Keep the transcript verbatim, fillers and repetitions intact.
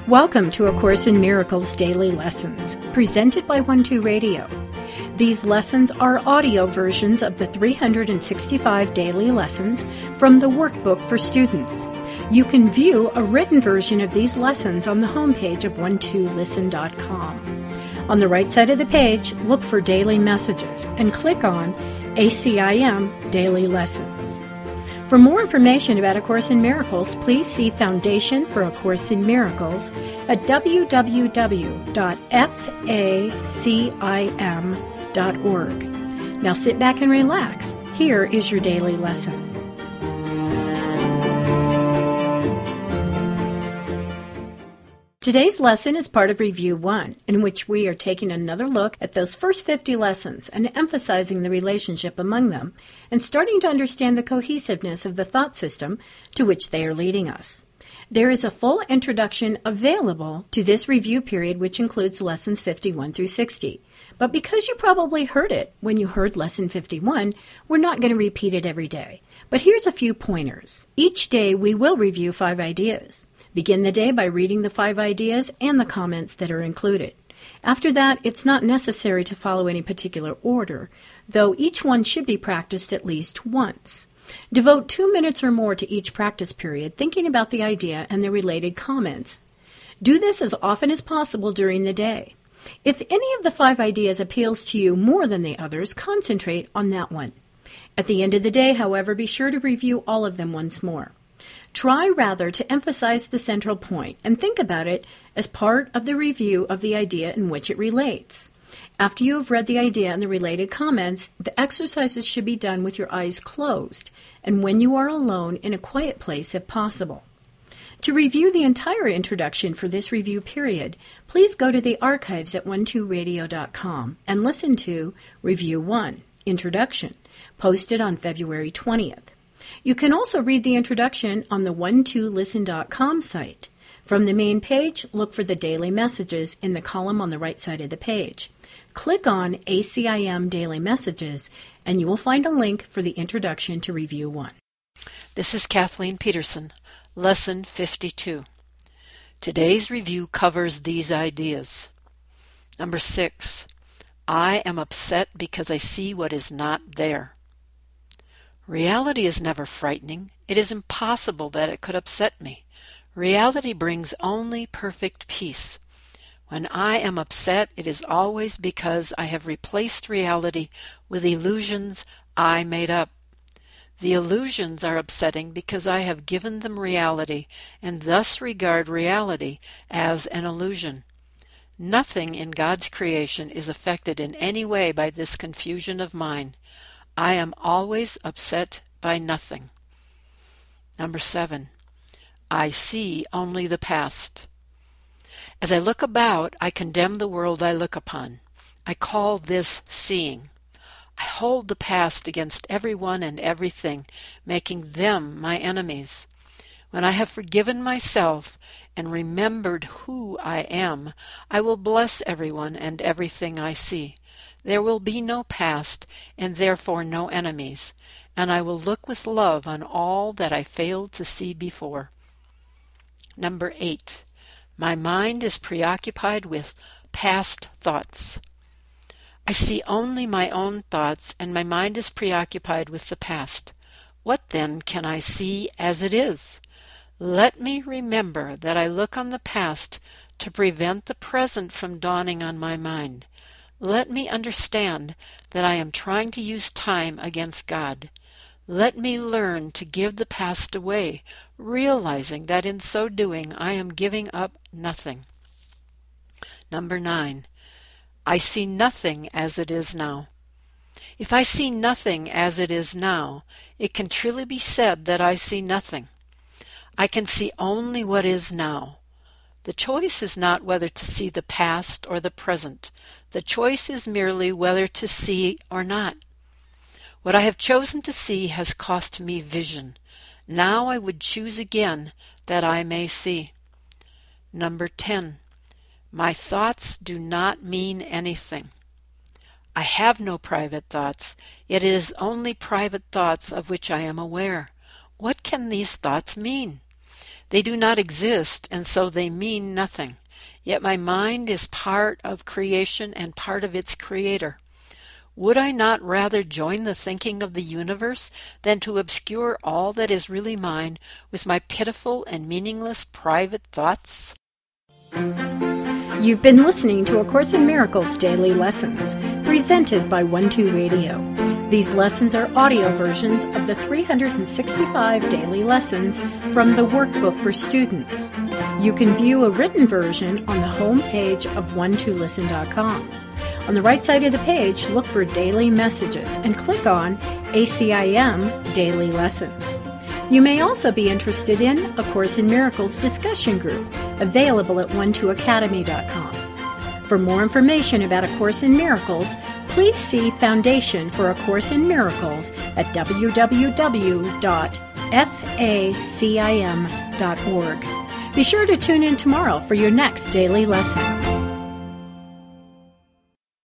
Welcome to A Course in Miracles Daily Lessons, presented by One Two Radio. These lessons are audio versions of the three hundred sixty-five daily lessons from the workbook for students. You can view a written version of these lessons on the homepage of one two listen dot com. On the right side of the page, look for Daily Messages and click on A C I M Daily Lessons. For more information about A Course in Miracles, please see Foundation for A Course in Miracles at w w w dot facim dot org. Now sit back and relax. Here is your daily lesson. Today's lesson is part of Review one, in which we are taking another look at those first fifty lessons and emphasizing the relationship among them and starting to understand the cohesiveness of the thought system to which they are leading us. There is a full introduction available to this review period, which includes lessons fifty-one through sixty. But because you probably heard it when you heard lesson fifty-one, we're not going to repeat it every day. But here's a few pointers. Each day we will review five ideas. Begin the day by reading the five ideas and the comments that are included. After that, it's not necessary to follow any particular order, though each one should be practiced at least once. Devote two minutes or more to each practice period, thinking about the idea and the related comments. Do this as often as possible during the day. If any of the five ideas appeals to you more than the others, concentrate on that one. At the end of the day, however, be sure to review all of them once more. Try rather to emphasize the central point and think about it as part of the review of the idea in which it relates. After you have read the idea and the related comments, the exercises should be done with your eyes closed and when you are alone in a quiet place if possible. To review the entire introduction for this review period, please go to the archives at one two radio dot com and listen to Review one, Introduction, posted on February twentieth. You can also read the introduction on the one two listen dot com site. From the main page, look for the daily messages in the column on the right side of the page. Click on A C I M Daily Messages, and you will find a link for the introduction to Review one. This is Kathleen Peterson, Lesson fifty-two. Today's review covers these ideas. Number six, I am upset because I see what is not there. Reality is never frightening. It is impossible that it could upset me. Reality brings only perfect peace. When I am upset, it is always because I have replaced reality with illusions I made up. The illusions are upsetting because I have given them reality and thus regard reality as an illusion. Nothing in God's creation is affected in any way by this confusion of mine. I am always upset by nothing. Number seven, I see only the past. As I look about, I condemn the world I look upon. I call this seeing. I hold the past against everyone and everything, making them my enemies. When I have forgiven myself and remembered who I am, I will bless everyone and everything I see. There will be no past, and therefore no enemies, and I will look with love on all that I failed to see before. Number eight, my mind is preoccupied with past thoughts. I see only my own thoughts, and my mind is preoccupied with the past. What then can I see as it is? Let me remember that I look on the past to prevent the present from dawning on my mind. Let me understand that I am trying to use time against God. Let me learn to give the past away, realizing that in so doing I am giving up nothing. Number nine, I see nothing as it is now. If I see nothing as it is now, it can truly be said that I see nothing. I can see only what is now. The choice is not whether to see the past or the present. The choice is merely whether to see or not. What I have chosen to see has cost me vision. Now I would choose again that I may see. Number ten. My thoughts do not mean anything. I have no private thoughts, yet it is only private thoughts of which I am aware. What can these thoughts mean? They do not exist, and so they mean nothing. Yet my mind is part of creation and part of its creator. Would I not rather join the thinking of the universe than to obscure all that is really mine with my pitiful and meaningless private thoughts? You've been listening to A Course in Miracles Daily Lessons, presented by one two Radio. These lessons are audio versions of the three hundred sixty-five daily lessons from the Workbook for Students. You can view a written version on the home page of one two listen dot com. On the right side of the page, look for Daily Messages and click on A C I M Daily Lessons. You may also be interested in A Course in Miracles discussion group, available at one two academy dot com. For more information about A Course in Miracles, please see Foundation for A Course in Miracles at w w w dot facim dot org. Be sure to tune in tomorrow for your next daily lesson.